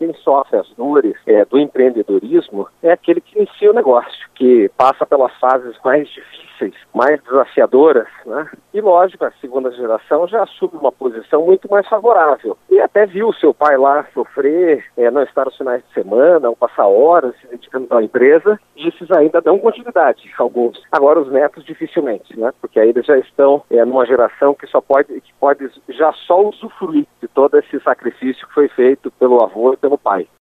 quem sofre as dores do empreendedorismo é aquele que inicia o negócio, que passa pelas fases mais difíceis, mais desafiadoras, né? E lógico, a segunda geração já assume uma posição muito mais favorável. E até viu o seu pai lá sofrer, não estar nos finais de semana, ou passar horas se dedicando à empresa, e esses ainda dão continuidade, alguns. Agora os netos dificilmente, né? Porque aí eles já estão numa geração que pode já só usufruir de todo esse sacrifício que foi feito pelo avô e pelo pai.